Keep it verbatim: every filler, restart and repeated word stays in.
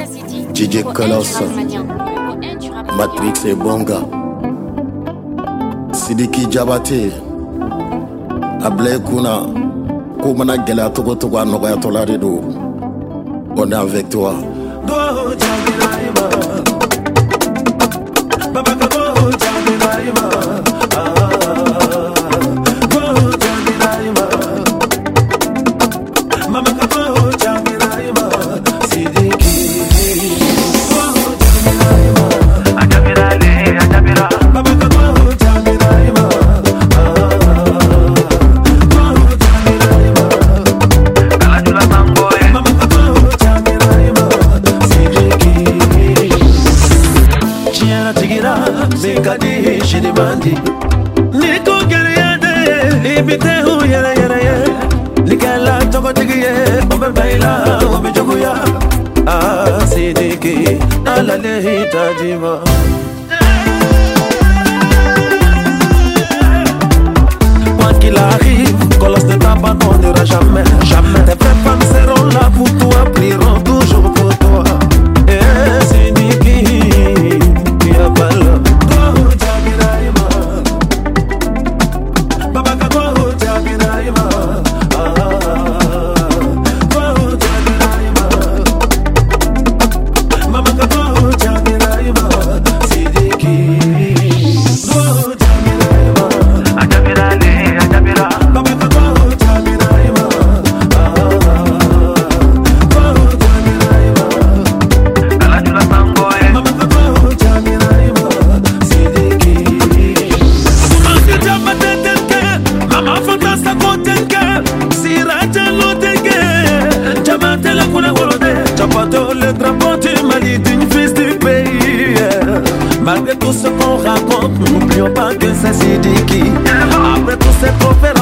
D J Colosse, Matrix et Bonga, Sidiki Diabaté, Ablé Kuna, Koumana Gela Togo Togo Nogoya Tolarido. On est avec toi. Mikadi shidimandi Niko geriyade Ibite hu yere yere ye Likela toko tigiye Obe baila obe joguya Ah Sidiki Alale hitajima Quoi qu'il arrive Colosse ne t'abandonnera jamais Jamais Tes vraies femmes seront là pour toi Prieront toujours pour toi Eh Sidiki Y'a pas là le drapeau du Mali d'une fils du pays. Malgré tout ce qu'on raconte, n'oublions pas que c'est Sidiki. Après tous ces prophètes